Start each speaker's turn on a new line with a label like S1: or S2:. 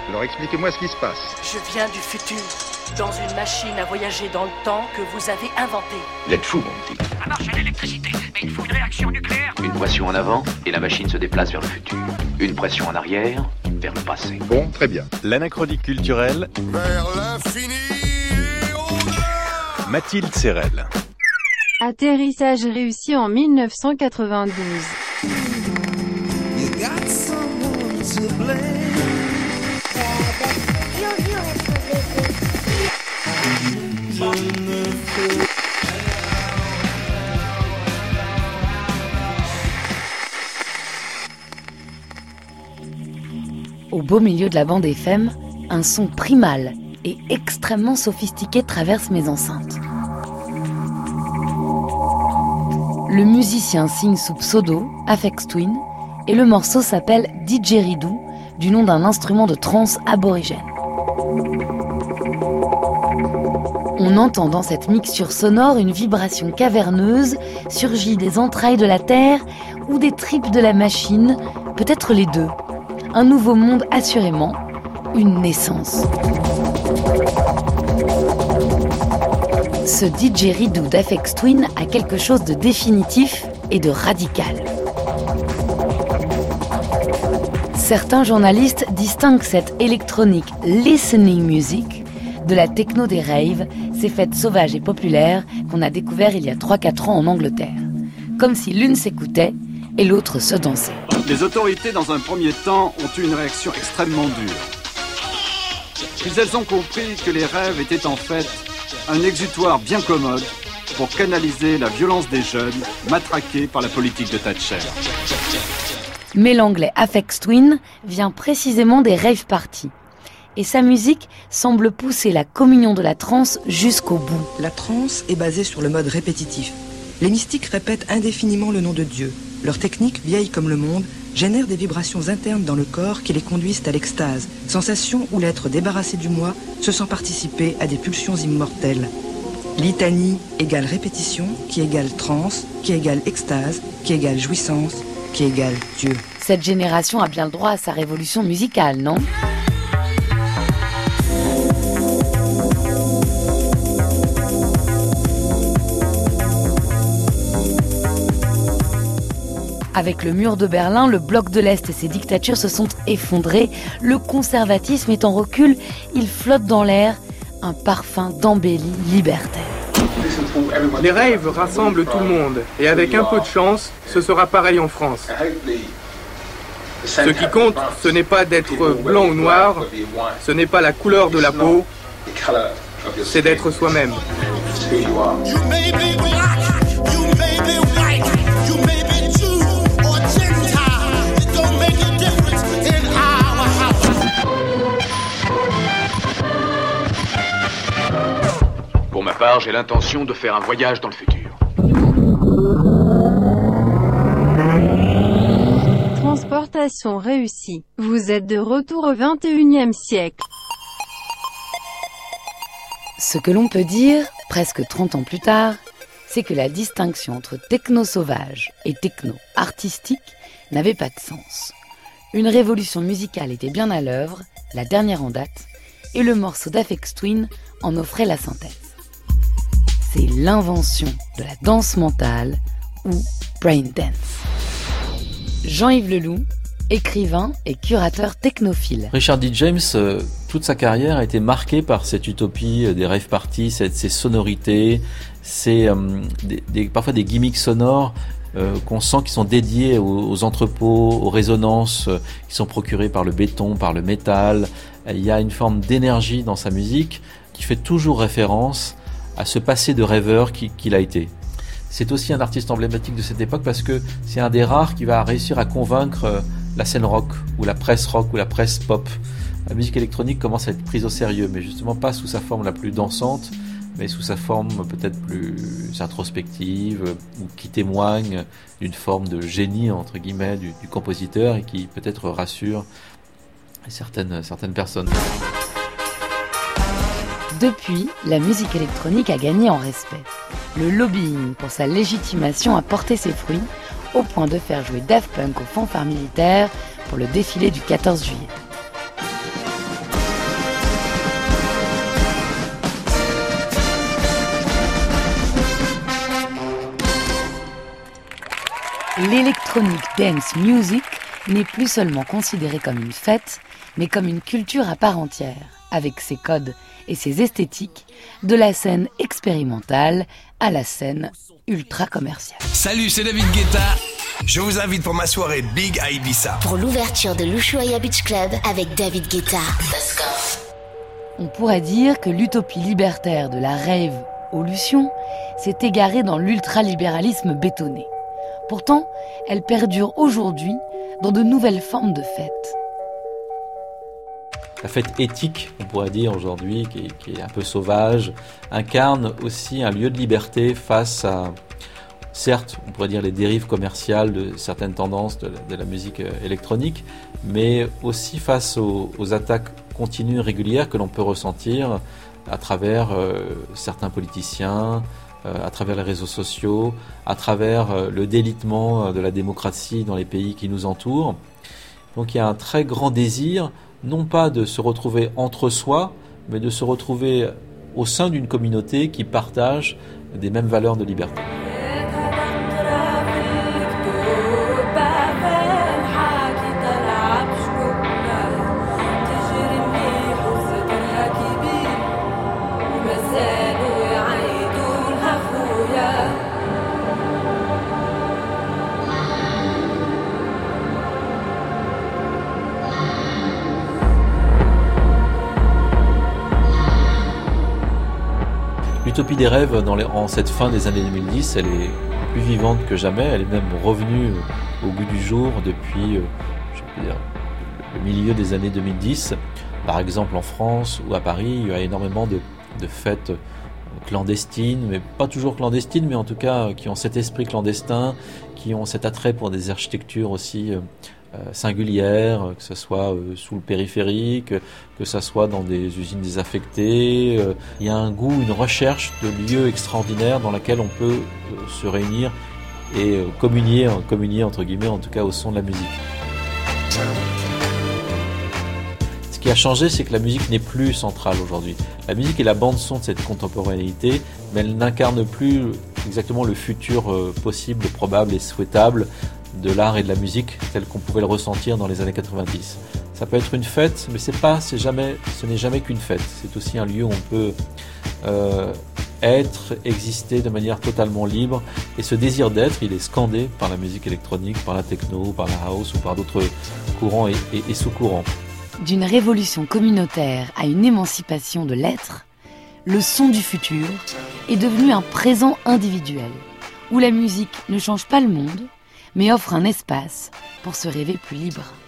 S1: Alors expliquez-moi ce qui se passe.
S2: Je viens du futur, dans une machine à voyager dans le temps que vous avez inventée.
S3: Vous êtes fou, mon petit.
S4: Ça marche à l'électricité, mais il faut une réaction nucléaire.
S3: Une pression en avant, et la machine se déplace vers le futur. Une pression en arrière, vers le passé.
S1: Bon, très bien.
S5: L'anachronie culturelle.
S6: Vers l'infini et au-delà.
S5: Mathilde Serrel.
S7: Atterrissage réussi en 1992.
S6: You got someone to blame.
S8: Au beau milieu de la bande FM, un son primal et extrêmement sophistiqué traverse mes enceintes. Le musicien signe sous pseudo Aphex Twin et le morceau s'appelle Didgeridoo, du nom d'un instrument de trance aborigène. On entend dans cette mixture sonore une vibration caverneuse surgie des entrailles de la Terre ou des tripes de la machine, peut-être les deux. Un nouveau monde assurément, une naissance. Ce didgeridoo d'Aphex Twin a quelque chose de définitif et de radical. Certains journalistes distinguent cette électronique listening music de la techno des raves, ces fêtes sauvages et populaires qu'on a découvert il y a 3-4 ans en Angleterre. Comme si l'une s'écoutait et l'autre se dansait.
S9: Les autorités, dans un premier temps, ont eu une réaction extrêmement dure. Puis elles ont compris que les rêves étaient en fait un exutoire bien commode pour canaliser la violence des jeunes matraqués par la politique de Thatcher.
S8: Mais l'anglais Aphex Twin vient précisément des rave parties. Et sa musique semble pousser la communion de la trance jusqu'au bout.
S10: La trance est basée sur le mode répétitif. Les mystiques répètent indéfiniment le nom de Dieu. Leur technique, vieille comme le monde, génère des vibrations internes dans le corps qui les conduisent à l'extase, sensation où l'être débarrassé du moi se sent participer à des pulsions immortelles. Litanie égale répétition, qui égale transe, qui égale extase, qui égale jouissance, qui égale Dieu.
S8: Cette génération a bien le droit à sa révolution musicale, non ? Avec le mur de Berlin, le bloc de l'Est et ses dictatures se sont effondrés. Le conservatisme est en recul. Il flotte dans l'air un parfum d'embellie libertaire.
S11: Les raves rassemblent tout le monde. Et avec un peu de chance, ce sera pareil en France. Ce qui compte, ce n'est pas d'être blanc ou noir. Ce n'est pas la couleur de la peau. C'est d'être soi-même.
S3: Pour ma part, j'ai l'intention de faire un voyage dans le futur.
S7: Transportation réussie. Vous êtes de retour au 21e siècle.
S8: Ce que l'on peut dire, presque 30 ans plus tard, c'est que la distinction entre techno sauvage et techno artistique n'avait pas de sens. Une révolution musicale était bien à l'œuvre, la dernière en date, et le morceau d'Aphex Twin en offrait la synthèse. C'est l'invention de la danse mentale ou brain dance. Jean-Yves Leloup, écrivain et curateur technophile.
S12: Richard D. James, toute sa carrière a été marquée par cette utopie des rave parties, ces sonorités, parfois des gimmicks sonores qu'on sent qui sont dédiés aux entrepôts, aux résonances qui sont procurées par le béton, par le métal. Il y a une forme d'énergie dans sa musique qui fait toujours référence à ce passé de rêveur qu'il a été. C'est aussi un artiste emblématique de cette époque parce que c'est un des rares qui va réussir à convaincre la scène rock ou la presse pop. La musique électronique commence à être prise au sérieux, mais justement pas sous sa forme la plus dansante, mais sous sa forme peut-être plus introspective ou qui témoigne d'une forme de génie entre guillemets du compositeur et qui peut-être rassure certaines personnes.
S8: Depuis, la musique électronique a gagné en respect. Le lobbying pour sa légitimation a porté ses fruits, au point de faire jouer Daft Punk aux fanfares militaires pour le défilé du 14 juillet. L'electronic dance music n'est plus seulement considérée comme une fête, mais comme une culture à part entière, avec ses codes et ses esthétiques, de la scène expérimentale à la scène ultra commerciale.
S1: Salut, c'est David Guetta. Je vous invite pour ma soirée Big à Ibiza.
S13: Pour l'ouverture de l'Ushuaïa Beach Club avec David Guetta. Let's go.
S8: On pourrait dire que l'utopie libertaire de la rave aux Lucions s'est égarée dans l'ultralibéralisme bétonné. Pourtant, elle perdure aujourd'hui dans de nouvelles formes de fêtes.
S12: La fête éthique, on pourrait dire aujourd'hui, qui est un peu sauvage, incarne aussi un lieu de liberté face à, certes, on pourrait dire les dérives commerciales de certaines tendances de la musique électronique, mais aussi face aux attaques continues et régulières que l'on peut ressentir à travers certains politiciens, à travers les réseaux sociaux, à travers le délitement de la démocratie dans les pays qui nous entourent. Donc il y a un très grand désir, non pas de se retrouver entre soi, mais de se retrouver au sein d'une communauté qui partage des mêmes valeurs de liberté. L'utopie des rêves en cette fin des années 2010, elle est plus vivante que jamais, elle est même revenue au goût du jour depuis le milieu des années 2010. Par exemple en France ou à Paris, il y a énormément de fêtes clandestines, mais pas toujours clandestines, mais en tout cas qui ont cet esprit clandestin, qui ont cet attrait pour des architectures aussi singulières, que ce soit sous le périphérique, que ce soit dans des usines désaffectées. Il y a un goût, une recherche de lieux extraordinaires dans lesquels on peut se réunir et communier entre guillemets, en tout cas au son de la musique. Ce qui a changé, c'est que la musique n'est plus centrale aujourd'hui. La musique est la bande-son de cette contemporanéité, mais elle n'incarne plus exactement le futur possible, probable et souhaitable de l'art et de la musique tel qu'on pouvait le ressentir dans les années 90. Ça peut être une fête, mais ce n'est jamais qu'une fête. C'est aussi un lieu où on peut exister de manière totalement libre. Et ce désir d'être, il est scandé par la musique électronique, par la techno, par la house ou par d'autres courants et sous-courants.
S8: D'une révolution communautaire à une émancipation de l'être, le son du futur est devenu un présent individuel, où la musique ne change pas le monde, mais offre un espace pour se rêver plus libre.